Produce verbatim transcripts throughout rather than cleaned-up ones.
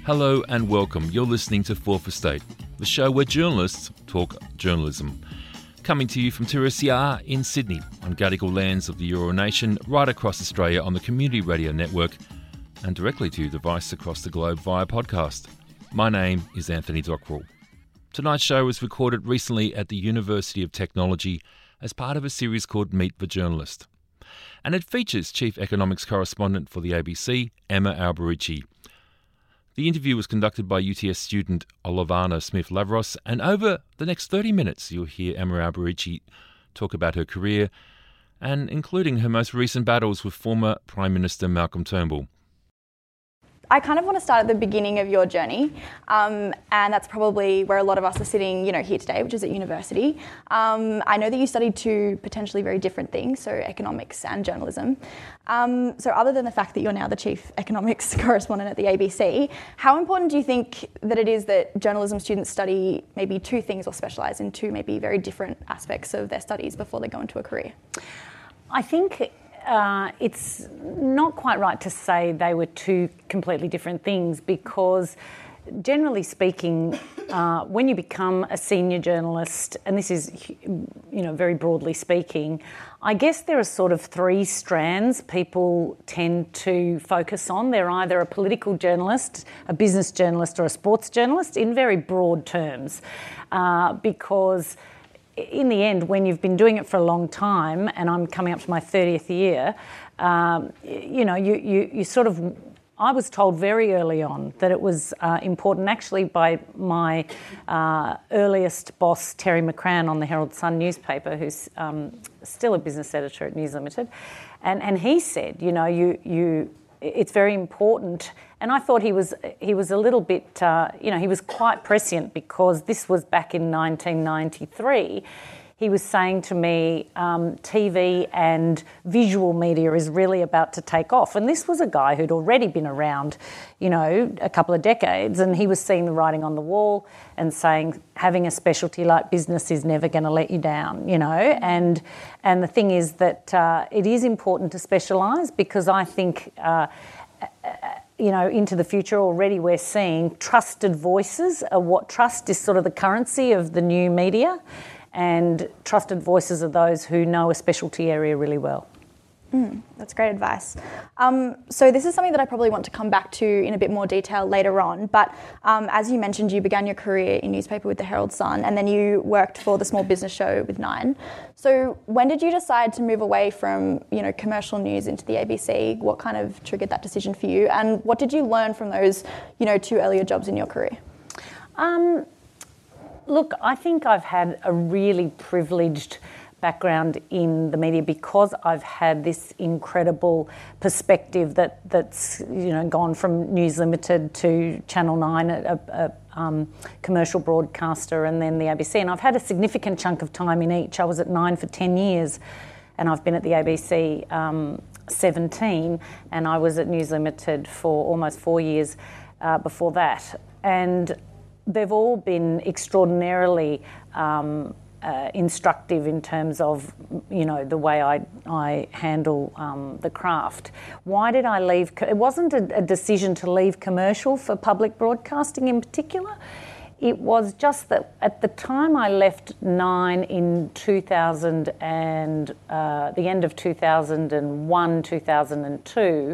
Hello and welcome. You're listening to Fourth Estate, the show where journalists talk journalism. Coming to you from two S C R in Sydney, on Gadigal lands of the Eora Nation, right across Australia on the Community Radio Network, and directly to your device across the globe via podcast. My name is Anthony Dockrell. Tonight's show was recorded recently at the University of Technology as part of a series called Meet the Journalist. And it features Chief Economics Correspondent for the A B C, Emma Alberici. The interview was conducted by U T S student Olivana Smith-Lavros, and over the next thirty minutes you'll hear Emma Alberici talk about her career, and including her most recent battles with former Prime Minister Malcolm Turnbull. I kind of want to start at the beginning of your journey, um, and that's probably where a lot of us are sitting, you know, here today, which is at university. Um, I know that you studied two potentially very different things, so economics and journalism. Um, so other than the fact that you're now the chief economics correspondent at the A B C, how important do you think that it is that journalism students study maybe two things or specialise in two maybe very different aspects of their studies before they go into a career? I think Uh, it's not quite right to say they were two completely different things, because generally speaking, uh, when you become a senior journalist, and this is, you know, very broadly speaking, I guess there are sort of three strands people tend to focus on. They're either a political journalist, a business journalist, or a sports journalist in very broad terms, uh, because in the end, when you've been doing it for a long time, and I'm coming up to my thirtieth year, um, you know, you, you, you sort of, I was told very early on that it was uh, important, actually by my uh, earliest boss, Terry McCrann, on the Herald Sun newspaper, who's um, still a business editor at News Limited, and, and he said, you know, you you it's very important. And I thought he was he was a little bit, uh, you know, he was quite prescient, because this was back in nineteen ninety-three. He was saying to me, um, T V and visual media is really about to take off. And this was a guy who'd already been around, you know, a couple of decades, and he was seeing the writing on the wall and saying having a specialty like business is never going to let you down, you know. And and the thing is that uh, it is important to specialise, because I think Uh, you know, into the future already we're seeing trusted voices are what trust is sort of the currency of the new media, and trusted voices are those who know a specialty area really well. Mm, that's great advice. Um, so this is something that I probably want to come back to in a bit more detail later on, but um, as you mentioned, you began your career in newspaper with the Herald Sun, and then you worked for the small business show with Nine. So when did you decide to move away from, you know, commercial news into the A B C? What kind of triggered that decision for you, and what did you learn from those, you know, two earlier jobs in your career? Um, look, I think I've had a really privileged background in the media, because I've had this incredible perspective that that's you know gone from News Limited to Channel nine, a, a um, commercial broadcaster, and then the A B C, and I've had a significant chunk of time in each. I was at Nine for ten years, and I've been at the A B C um, seventeen, and I was at News Limited for almost four years uh, before that, and they've all been extraordinarily Um, Uh, instructive in terms of, you know, the way I I handle um, the craft. Why did I leave? It wasn't a, a decision to leave commercial for public broadcasting in particular. It was just that at the time I left Nine in two thousand and uh, the end of two thousand one, two thousand two,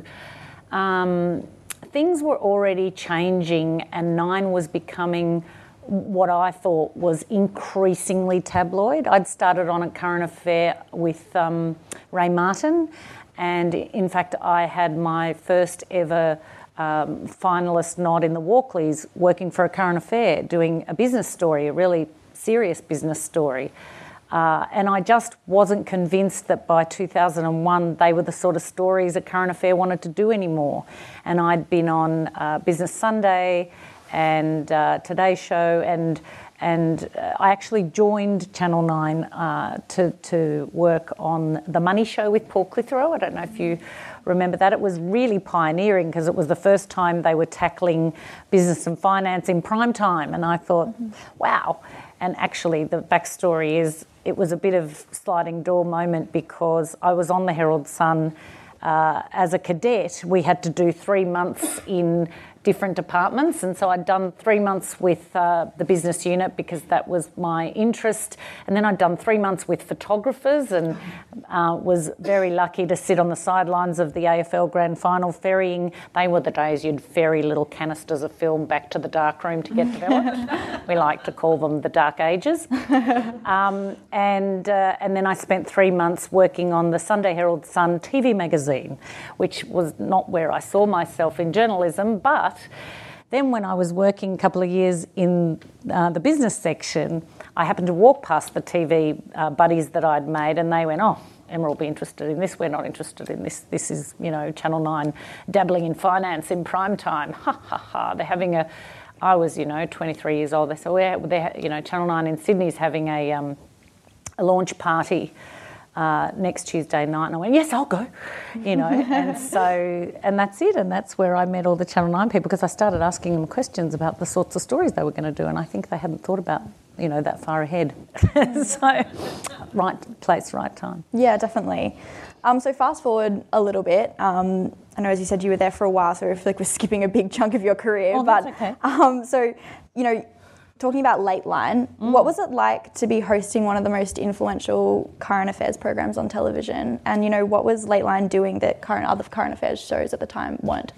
um, things were already changing, and Nine was becoming what I thought was increasingly tabloid. I'd started on a current affair with um, Ray Martin, and in fact I had my first ever um, finalist nod in the Walkleys working for a current affair, doing a business story, a really serious business story. Uh, and I just wasn't convinced that by two thousand one they were the sort of stories a current affair wanted to do anymore. And I'd been on uh, Business Sunday and uh, Today Show, and and uh, I actually joined Channel nine uh, to to work on The Money Show with Paul Clitheroe. I don't know if you remember that. It was really pioneering, because it was the first time they were tackling business and finance in prime time, and I thought, mm-hmm. wow. And actually the backstory is it was a bit of sliding door moment, because I was on the Herald Sun uh, as a cadet. We had to do three months in different departments. And so I'd done three months with uh, the business unit because that was my interest. And then I'd done three months with photographers and uh, was very lucky to sit on the sidelines of the A F L Grand Final ferrying. They were the days you'd ferry little canisters of film back to the darkroom to get developed. We like to call them the dark ages. Um, and, uh, and then I spent three months working on the Sunday Herald Sun T V magazine, which was not where I saw myself in journalism, but then when I was working a couple of years in uh, the business section, I happened to walk past the T V uh, buddies that I'd made and they went, oh, Emma will be interested in this, we're not interested in this. This is, you know, Channel nine dabbling in finance in prime time. Ha, ha, ha. They're having a, I was, you know, twenty-three years old. They said, well, they're, you know, Channel nine in Sydney's having a, um, a launch party Uh, next Tuesday night, and I went, yes, I'll go, you know, and so, and that's it, and that's where I met all the Channel nine people because I started asking them questions about the sorts of stories they were going to do, and I think they hadn't thought about, you know, that far ahead. So, right place, right time. Yeah, definitely. Um, so fast forward a little bit. Um, I know, as you said, you were there for a while, so I feel like we're skipping a big chunk of your career. Oh, but, that's okay. Um, so, you know, talking about Lateline, mm. what was it like to be hosting one of the most influential current affairs programs on television? And, you know, what was Lateline doing that current other current affairs shows at the time weren't?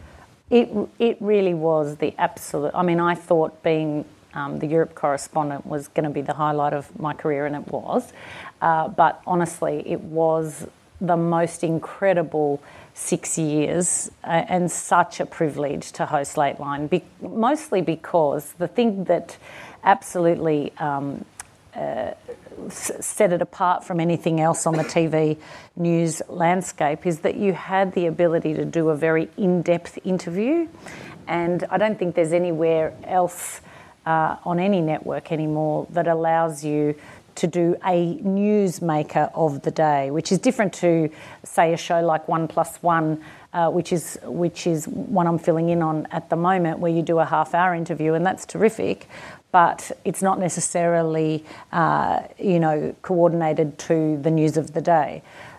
It it really was the absolute... I mean, I thought being um, the Europe correspondent was going to be the highlight of my career, and it was. Uh, but honestly, it was the most incredible six years uh, and such a privilege to host Lateline, be- mostly because the thing that absolutely um, uh, s- set it apart from anything else on the T V news landscape is that you had the ability to do a very in-depth interview, and I don't think there's anywhere else uh, on any network anymore that allows you to do a newsmaker of the day, which is different to, say, a show like One Plus One, uh, which is which is one I'm filling in on at the moment, where you do a half-hour interview, and that's terrific, but it's not necessarily, uh, you know, coordinated to the news of the day.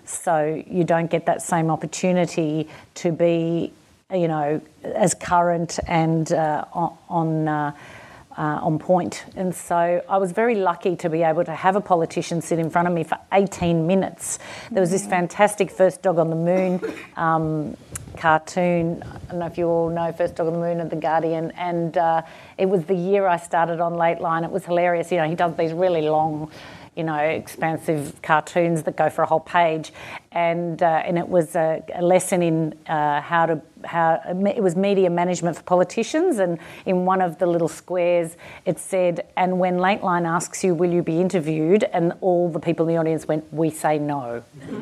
So you don't get that same opportunity to be, you know, as current and uh, on. on uh, Uh, on point. And so I was very lucky to be able to have a politician sit in front of me for eighteen minutes. There was this fantastic First Dog on the Moon um, cartoon. I don't know if you all know First Dog on the Moon of The Guardian, and uh, it was the year I started on Lateline. It was hilarious. You know, he does these really long, you know, expansive cartoons that go for a whole page, and uh, and it was a, a lesson in uh, how to how it was media management for politicians, and in one of the little squares it said, and when Lateline asks you, will you be interviewed, and all the people in the audience went, we say no.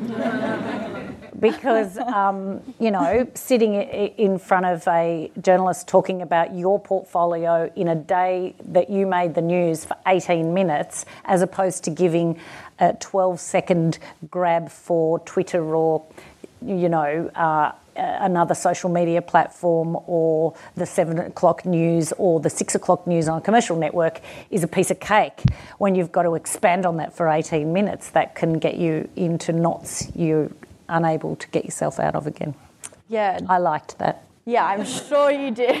Because, um, you know, sitting in front of a journalist talking about your portfolio in a day that you made the news for eighteen minutes, as opposed to giving a twelve second grab for Twitter or, you know, uh, another social media platform, or the seven o'clock news or the six o'clock news on a commercial network, is a piece of cake. When you've got to expand on that for eighteen minutes, that can get you into knots you're unable to get yourself out of again. Yeah. I liked that. Yeah, I'm sure you did.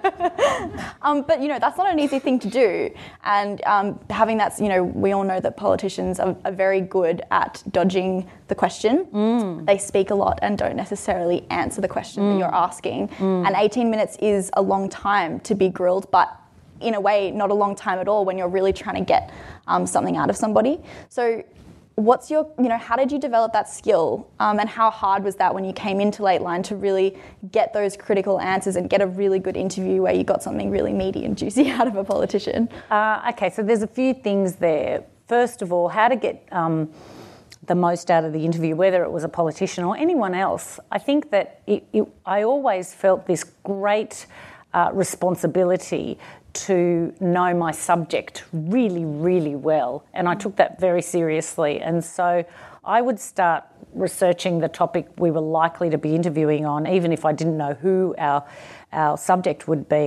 um, but, you know, that's not an easy thing to do. And um, having that, you know, we all know that politicians are, are very good at dodging the question. Mm. They speak a lot and don't necessarily answer the question mm. that you're asking. Mm. And eighteen minutes is a long time to be grilled, but in a way, not a long time at all when you're really trying to get um, something out of somebody. So what's your, you know, how did you develop that skill, um, and how hard was that when you came into Lateline to really get those critical answers and get a really good interview where you got something really meaty and juicy out of a politician? Uh, okay, so there's a few things there. First of all, how to get um, the most out of the interview, whether it was a politician or anyone else. I think that it, it, I always felt this great uh, responsibility to know my subject really, really well. And I took that very seriously. And so I would start researching the topic we were likely to be interviewing on, even if I didn't know who our, our subject would be,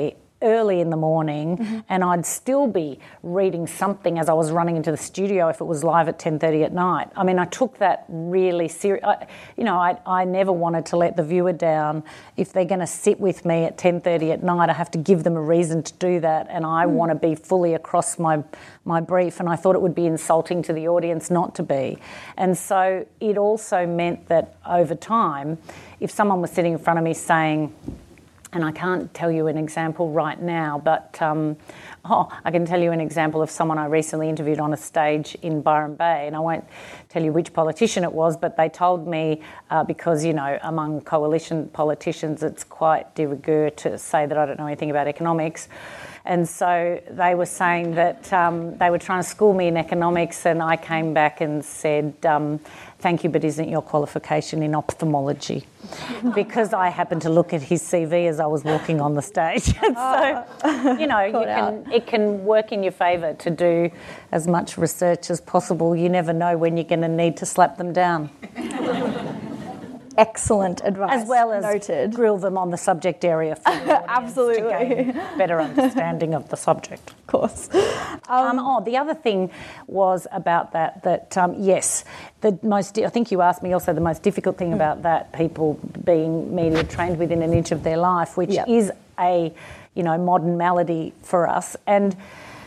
early in the morning, mm-hmm. and I'd still be reading something as I was running into the studio if it was live at ten thirty at night. I mean, I took that really serious. You know, I, I never wanted to let the viewer down. If they're going to sit with me at ten thirty at night, I have to give them a reason to do that, and I mm. want to be fully across my my brief, and I thought it would be insulting to the audience not to be. And so it also meant that over time, if someone was sitting in front of me saying, and I can't tell you an example right now, but um, oh, I can tell you an example of someone I recently interviewed on a stage in Byron Bay, and I won't tell you which politician it was, but they told me, uh, because, you know, among coalition politicians, it's quite de rigueur to say that I don't know anything about economics. And so they were saying that um, they were trying to school me in economics, and I came back and said, um, thank you, but isn't your qualification in ophthalmology? Because I happened to look at his C V as I was walking on the stage. And so, you know, you can, it can work in your favour to do as much research as possible. You never know when you're going to need to slap them down. Excellent advice. As well as noted. Grill them on the subject area for the audience Absolutely. to gain better understanding of the subject. Of course. Um, um, oh, the other thing was about that, that um, yes, the most, I think you asked me also the most difficult thing mm. about that, people being media trained within an inch of their life, which yep. is a, you know, modern malady for us. And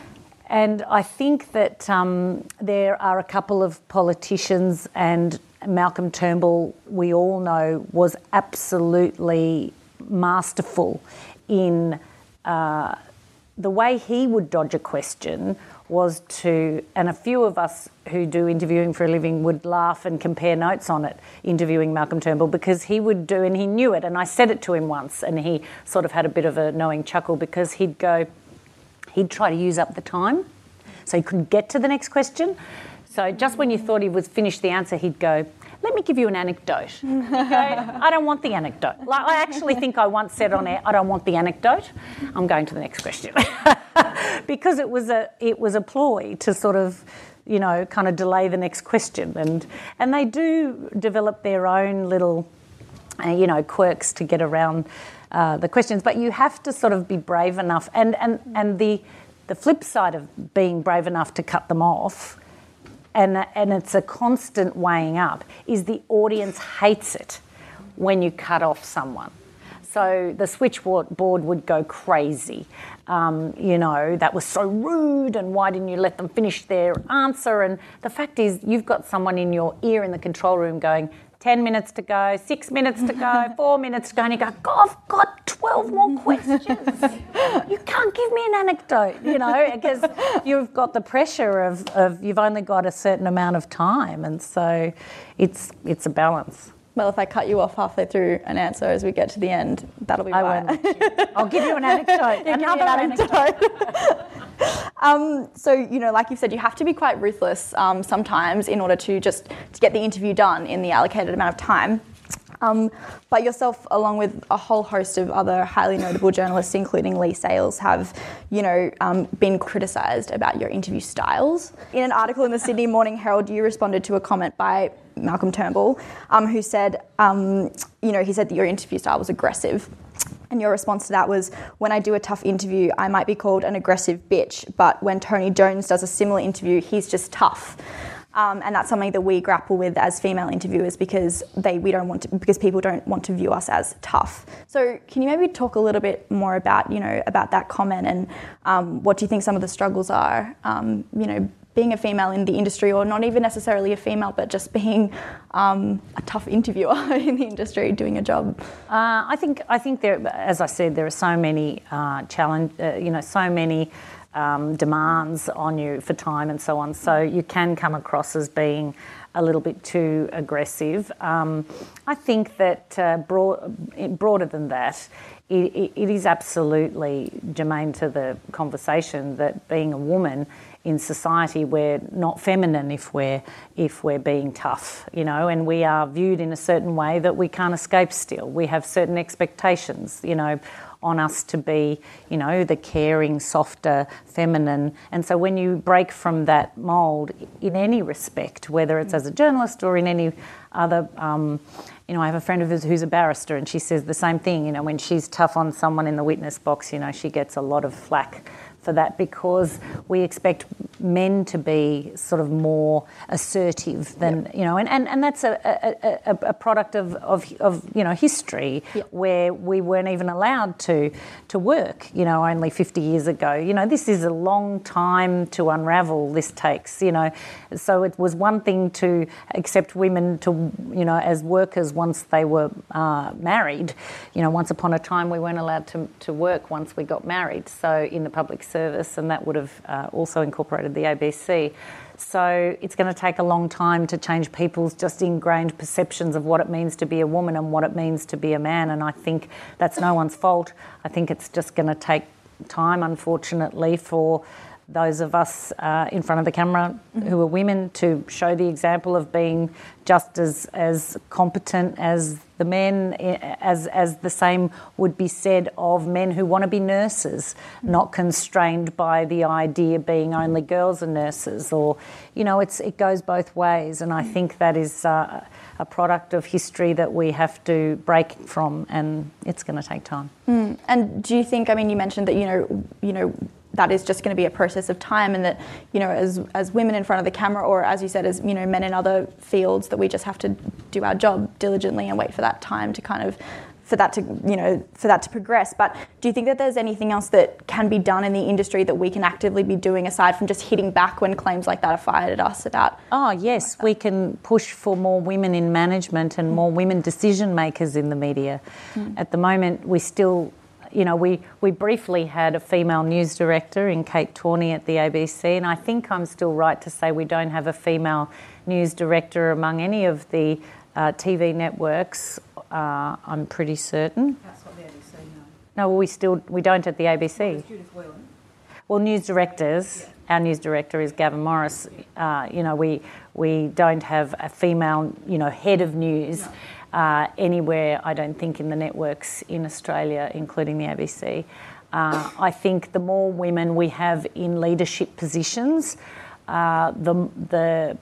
And I think that um, there are a couple of politicians, and Malcolm Turnbull, we all know, was absolutely masterful in uh, the way he would dodge a question was to, and a few of us who do interviewing for a living would laugh and compare notes on it, interviewing Malcolm Turnbull, because he would do, and he knew it, and I said it to him once, and he sort of had a bit of a knowing chuckle, because he'd go, he'd try to use up the time so he couldn't get to the next question. So just when you thought he was finished the answer, he'd go, let me give you an anecdote. He'd go, I don't want the anecdote. Like, I actually think I once said on air, I don't want the anecdote. I'm going to the next question. Because it was a it was a ploy to sort of, you know, kind of delay the next question. And and they do develop their own little, uh, you know, quirks to get around uh, the questions. But you have to sort of be brave enough. And, and, and the... The flip side of being brave enough to cut them off, and, and it's a constant weighing up, is the audience hates it when you cut off someone. So the switchboard would go crazy. Um, you know, that was so rude, and why didn't you let them finish their answer? And the fact is, you've got someone in your ear in the control room going, ten minutes to go, six minutes to go, four minutes to go, and you go, God, I've got twelve more questions. You can't give me an anecdote, you know, because you've got the pressure of, of you've only got a certain amount of time, and so it's it's a balance. Well, if I cut you off halfway through an answer as we get to the end, that'll be I right. won't. I'll give you an anecdote. Another anecdote. um, so, you know, like you said, you have to be quite ruthless um, sometimes in order to just to get the interview done in the allocated amount of time. Um, but yourself, along with a whole host of other highly notable journalists, including Lee Sales, have, you know, um, been criticised about your interview styles. In an article in the Sydney Morning Herald, you responded to a comment by Malcolm Turnbull, um, who said, um, you know, he said that your interview style was aggressive. And your response to that was, when I do a tough interview, I might be called an aggressive bitch, but when Tony Jones does a similar interview, he's just tough. Um, and that's something that we grapple with as female interviewers, because they we don't want to, because people don't want to view us as tough. So can you maybe talk a little bit more about, you know, about that comment, and um, what do you think some of the struggles are, um, you know, being a female in the industry, or not even necessarily a female, but just being um, a tough interviewer in the industry, doing a job? Uh, I think I think there, as I said, there are so many uh, challenge, uh, you know, so many. Um, demands on you for time and so on, so you can come across as being a little bit too aggressive. Um, I think that uh, broad, broader than that, it, it, it is absolutely germane to the conversation that being a woman in society, we're not feminine if we're if we're being tough, you know, and we are viewed in a certain way that we can't escape still. We have certain expectations, you know, on us to be, you know, the caring, softer, feminine. And so when you break from that mould in any respect, whether it's as a journalist or in any other um, you know, I have a friend of hers who's a barrister, and she says the same thing. You know, when she's tough on someone in the witness box, you know, she gets a lot of flack for that, because we expect men to be sort of more assertive than, yep. you know, and, and, and that's a, a, a, a product of, of, of, you know, history, yep. where we weren't even allowed to to work, you know, only fifty years ago. You know, this is a long time to unravel, this takes, you know. So it was one thing to accept women to, you know, as workers once they were uh, married. You know, once upon a time we weren't allowed to, to work once we got married, so in the public service, and that would have uh, also incorporated the A B C. So it's going to take a long time to change people's just ingrained perceptions of what it means to be a woman and what it means to be a man, and I think that's no one's fault. I think it's just going to take time, unfortunately, for those of us uh, in front of the camera mm-hmm. who are women to show the example of being just as as competent as the men, as as the same would be said of men who want to be nurses, mm-hmm. not constrained by the idea being only girls are nurses, or, you know, it's it goes both ways, and I think that is uh, a product of history that we have to break from, and it's going to take time. Mm. And do you think, I mean, you mentioned that, you know, you know, that is just going to be a process of time, and that, you know, as as women in front of the camera, or as you said, as, you know, men in other fields, that we just have to do our job diligently and wait for that time to kind of, for that to, you know, for that to progress. But do you think that there's anything else that can be done in the industry that we can actively be doing aside from just hitting back when claims like that are fired at us about? Oh, yes, like we can push for more women in management and mm. more women decision makers in the media. Mm. At the moment, we still... You know, we, we briefly had a female news director in Kate Tawney at the A B C, and I think I'm still right to say we don't have a female news director among any of the uh, T V networks, uh, I'm pretty certain. That's not the A B C, no. No, well, we still, we don't at the A B C. Well, Judith Whelan. Well, news directors, yeah. Our news director is Gavin Morris. Uh, you know, we we don't have a female, you know, head of news. No. Uh, anywhere, I don't think, in the networks in Australia, including the A B C. Uh, I think the more women we have in leadership positions, uh, the the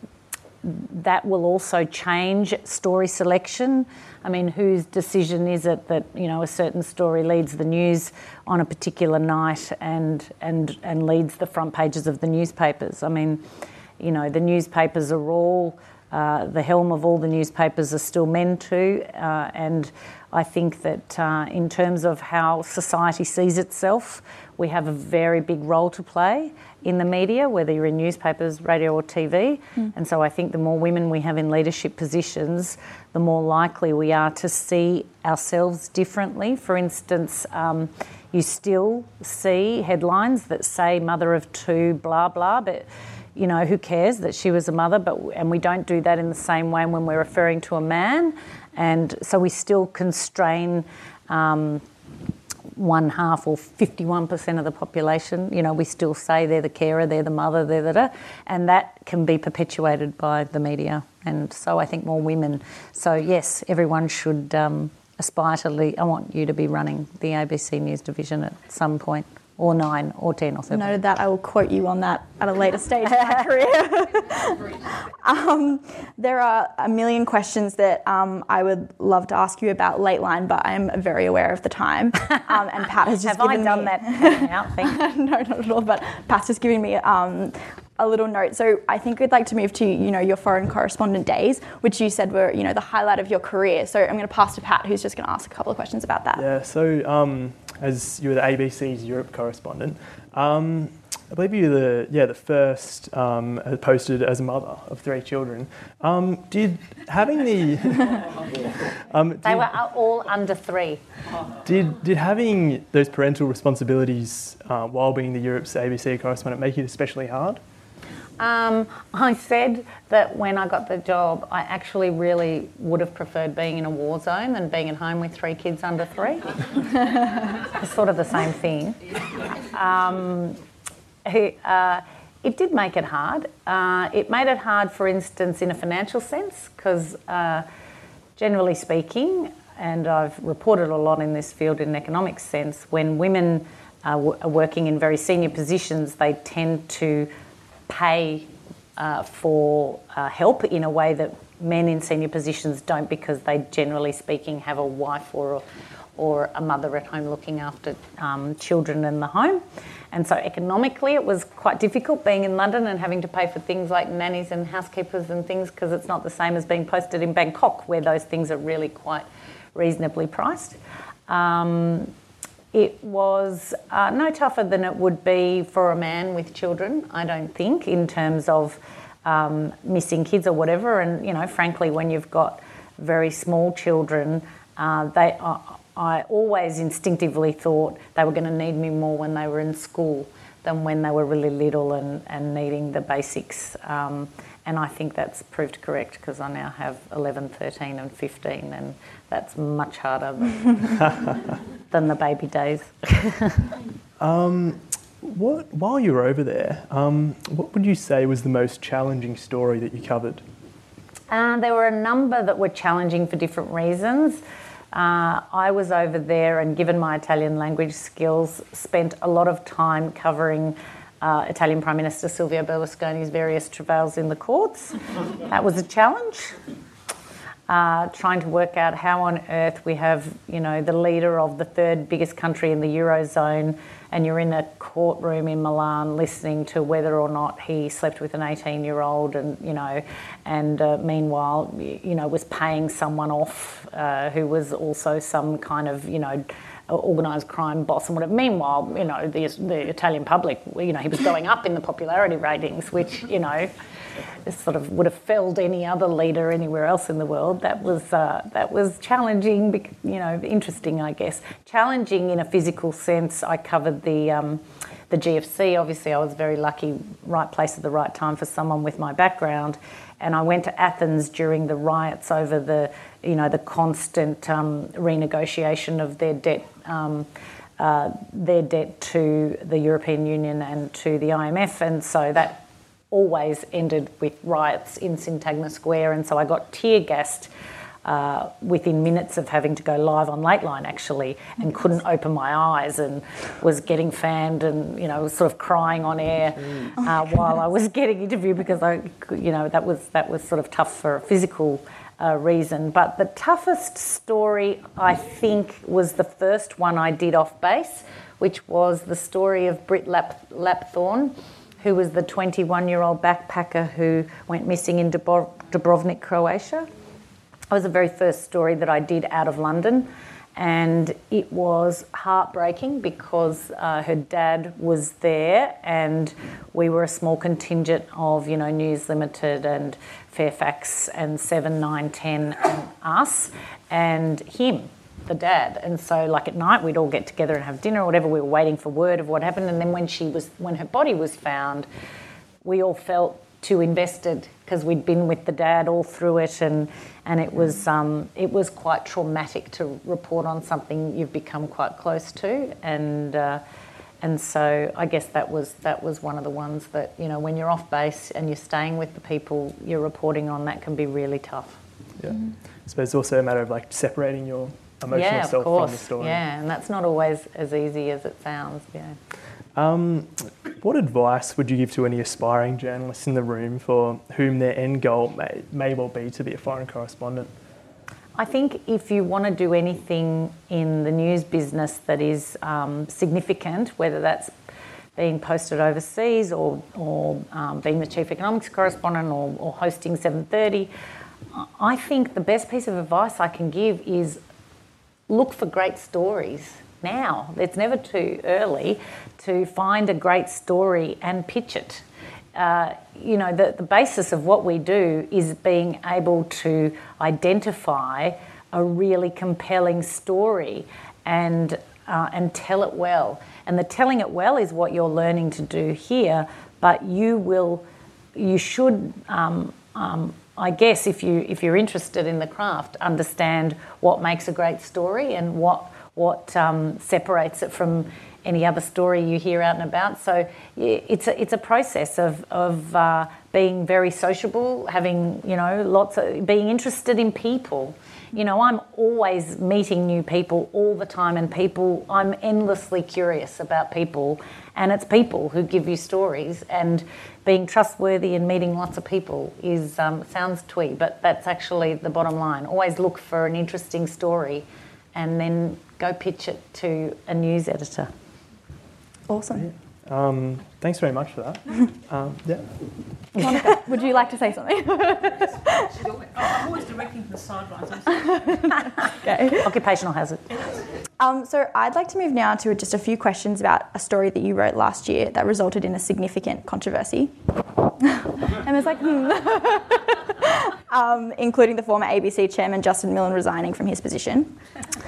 that will also change story selection. I mean, whose decision is it that, you know, a certain story leads the news on a particular night and and and leads the front pages of the newspapers? I mean, you know, the newspapers are all... Uh, the helm of all the newspapers are still men too, uh, and I think that uh, in terms of how society sees itself, we have a very big role to play in the media, whether you're in newspapers, radio or T V, mm. and so I think the more women we have in leadership positions, the more likely we are to see ourselves differently. For instance, um, you still see headlines that say mother of two, blah, blah, but you know, who cares that she was a mother? But and we don't do that in the same way when we're referring to a man, and so we still constrain um, one half or fifty-one percent of the population. You know, we still say they're the carer, they're the mother, they're the, and that can be perpetuated by the media. And so I think more women. So yes, everyone should um, aspire to lead. I want you to be running the A B C News division at some point. Or nine, or ten, or seven. Noted that. I will quote you on that at a later stage of my career. um, there are a million questions that um, I would love to ask you about Lateline, but I'm very aware of the time. Um, and Pat has just Have given I done me... that out thing? No, not at all. But Pat's just giving me um, a little note. So I think we'd like to move to, you know, your foreign correspondent days, which you said were, you know, the highlight of your career. So I'm going to pass to Pat, who's just going to ask a couple of questions about that. Yeah. So. Um, As you were the A B C's Europe correspondent, um, I believe you were the yeah the first um, posted as a mother of three children. Um, did having the um, did, they were all under three. Did did having those parental responsibilities uh, while being the Europe's A B C correspondent make it especially hard? Um, I said that when I got the job, I actually really would have preferred being in a war zone than being at home with three kids under three. It's sort of the same thing. Um, uh, it did make it hard. Uh, it made it hard, for instance, in a financial sense, because uh, generally speaking, and I've reported a lot in this field in an economic sense, when women uh, w- are working in very senior positions, they tend to pay uh, for uh, help in a way that men in senior positions don't, because they, generally speaking, have a wife or a, or a mother at home looking after um, children in the home. And so economically it was quite difficult being in London and having to pay for things like nannies and housekeepers and things, because it's not the same as being posted in Bangkok, where those things are really quite reasonably priced. Um, it was uh, no tougher than it would be for a man with children, I don't think, in terms of um, missing kids or whatever. And, you know, frankly, when you've got very small children, uh, they are... I always instinctively thought they were going to need me more when they were in school than when they were really little and, and needing the basics. Um, and I think that's proved correct, because I now have eleven, thirteen and fifteen, and that's much harder than, than the baby days. um, what, while you were over there, um, what would you say was the most challenging story that you covered? Uh, there were a number that were challenging for different reasons. Uh, I was over there, and given my Italian language skills, spent a lot of time covering uh, Italian Prime Minister Silvio Berlusconi's various travails in the courts. That was a challenge. Uh, trying to work out how on earth we have, you know, the leader of the third biggest country in the Eurozone, and you're in a courtroom in Milan listening to whether or not he slept with an eighteen-year-old, and, you know, and uh, meanwhile, you know, was paying someone off uh, who was also some kind of, you know, organised crime boss and whatever. Meanwhile, you know, the, the Italian public, you know, he was going up in the popularity ratings, which, you know, sort of would have felled any other leader anywhere else in the world. That was uh, that was challenging, you know, interesting, I guess. Challenging in a physical sense. I covered the um, the G F C. Obviously, I was very lucky, right place at the right time for someone with my background. And I went to Athens during the riots over the, you know, the constant um, renegotiation of their debt. Um, uh, their debt to the European Union and to the I M F, and so that always ended with riots in Syntagma Square, and so I got tear gassed uh, within minutes of having to go live on Lateline, actually, and couldn't open my eyes, and was getting fanned, and, you know, was sort of crying on air uh, while I was getting interviewed, because I, you know, that was that was sort of tough for a physical uh, reason. But the toughest story, I think, was the first one I did off base, which was the story of Britt Lap- Lapthorne, who was the twenty-one-year-old backpacker who went missing in Dubro- Dubrovnik, Croatia. It was the very first story that I did out of London, and it was heartbreaking because uh, her dad was there, and we were a small contingent of, you know, News Limited and Fairfax and seven, nine, ten and us and him, the dad. And so, like, at night we'd all get together and have dinner or whatever. We were waiting for word of what happened, and then when she was when her body was found, we all felt too invested because we'd been with the dad all through it, and and it was um, it was quite traumatic to report on something you've become quite close to, and uh, and so I guess that was that was one of the ones that, you know, when you're off base and you're staying with the people you're reporting on, that can be really tough. Yeah, mm. I suppose it's also a matter of, like, separating your emotional yeah, self course. from the story. Yeah, and that's not always as easy as it sounds. Yeah. Um, what advice would you give to any aspiring journalists in the room for whom their end goal may, may well be to be a foreign correspondent? I think if you want to do anything in the news business that is um, significant, whether that's being posted overseas or, or um, being the chief economics correspondent or, or hosting seven thirty, I think the best piece of advice I can give is look for great stories now. It's never too early to find a great story and pitch it. Uh, you know, the, the basis of what we do is being able to identify a really compelling story and uh, and tell it well. And the telling it well is what you're learning to do here, but you will, you should, um, um, I guess, if you if you're interested in the craft, understand what makes a great story and what what um, separates it from any other story you hear out and about. So it's a it's a process of of uh, being very sociable, having, you know, lots of being interested in people. You know, I'm always meeting new people all the time, and people, I'm endlessly curious about people, and it's people who give you stories, and being trustworthy and meeting lots of people is, um, sounds twee, but that's actually the bottom line. Always look for an interesting story and then go pitch it to a news editor. Awesome. Um, thanks very much for that. um, yeah. Monica, would you like to say something? I'm always directing from the sidelines. Okay. Occupational hazard. Um, so I'd like to move now to just a few questions about a story that you wrote last year that resulted in a significant controversy. And it's like, hmm. um, including the former A B C chairman Justin Millen resigning from his position.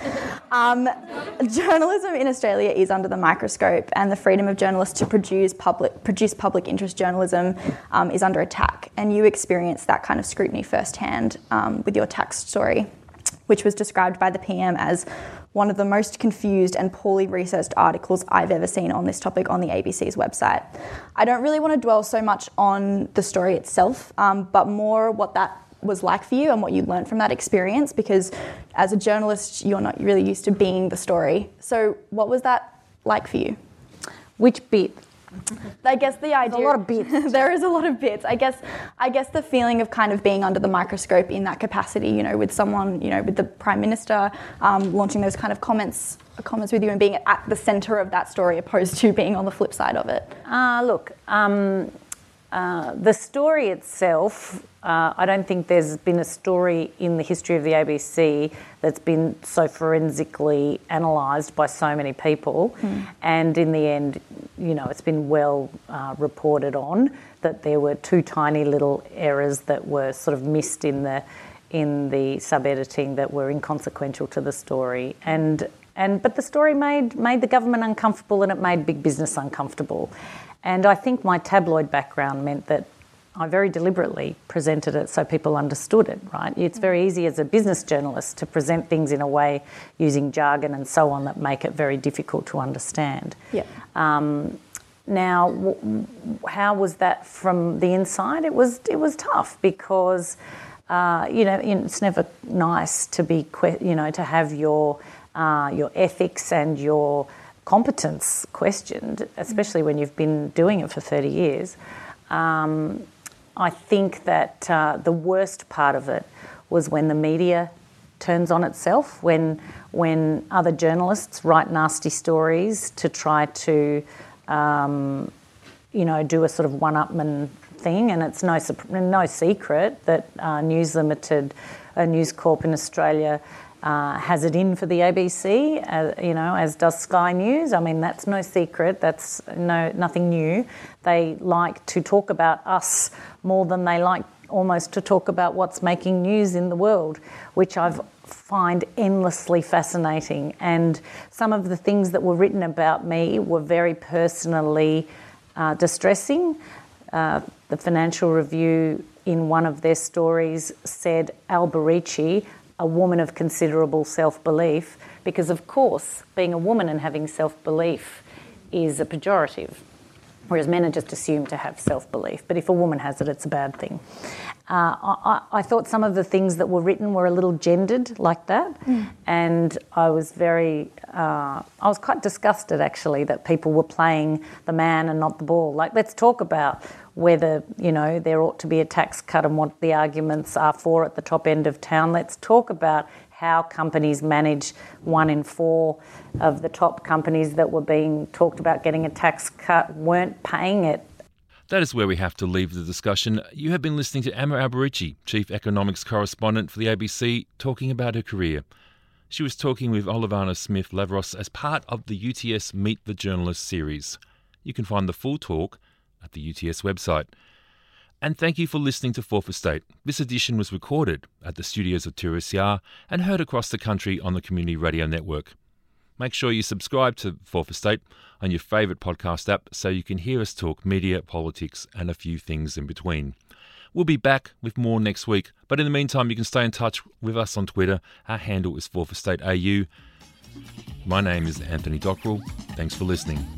Um, journalism in Australia is under the microscope, and the freedom of journalists to produce public produce public interest journalism um, is under attack. And you experienced that kind of scrutiny firsthand um, with your tax story, which was described by the P M as one of the most confused and poorly researched articles I've ever seen on this topic on the A B C's website. I don't really want to dwell so much on the story itself, um, but more what that was like for you and what you learned from that experience, because as a journalist, you're not really used to being the story. So what was that like for you? Which bit? I guess the idea... There's a lot of bits. There is a lot of bits. I guess I guess the feeling of kind of being under the microscope in that capacity, you know, with someone, you know, with the Prime Minister um, launching those kind of comments comments with you and being at the centre of that story opposed to being on the flip side of it. Uh, look, um, uh, the story itself... Uh, I don't think there's been a story in the history of the A B C that's been so forensically analysed by so many people. Mm. And in the end, you know, it's been well uh, reported on that there were two tiny little errors that were sort of missed in the in the sub-editing that were inconsequential to the story. And and but the story made made the government uncomfortable, and it made big business uncomfortable. And I think my tabloid background meant that I very deliberately presented it so people understood it, right? It's very easy as a business journalist to present things in a way using jargon and so on that make it very difficult to understand. Yeah. Um, now, w- how was that from the inside? It was it was tough because, uh, you know, it's never nice to be, que- you know, to have your uh, your ethics and your competence questioned, especially when you've been doing it for thirty years. Um, I think that uh, the worst part of it was when the media turns on itself, when when other journalists write nasty stories to try to, um, you know, do a sort of one-upman thing. And it's no no secret that uh, News Limited, a News Corp in Australia, Uh, has it in for the A B C, uh, you know, as does Sky News. I mean, that's no secret. That's no nothing new. They like to talk about us more than they like almost to talk about what's making news in the world, which I find endlessly fascinating. And some of the things that were written about me were very personally uh, distressing. Uh, the Financial Review, in one of their stories, said Alberici, a woman of considerable self-belief, because of course being a woman and having self-belief is a pejorative, whereas men are just assumed to have self-belief. But if a woman has it, it's a bad thing. Uh, I, I thought some of the things that were written were a little gendered like that, mm. and I was very, uh, I was quite disgusted actually that people were playing the man and not the ball. Like, let's talk about whether, you know, there ought to be a tax cut and what the arguments are for at the top end of town. Let's talk about how companies manage one in four of the top companies that were being talked about getting a tax cut weren't paying it. That is where we have to leave the discussion. You have been listening to Emma Alberici, Chief Economics Correspondent for the A B C, talking about her career. She was talking with Olivana Smith-Lavros as part of the U T S Meet the Journalist series. You can find the full talk at the U T S website. And thank you for listening to Fourth Estate. This edition was recorded at the studios of two R S E A and heard across the country on the Community Radio Network. Make sure you subscribe to Fourth Estate on your favourite podcast app so you can hear us talk media, politics and a few things in between. We'll be back with more next week, but in the meantime you can stay in touch with us on Twitter. Our handle is Fourth Estate A U. My name is Anthony Dockrell. Thanks for listening.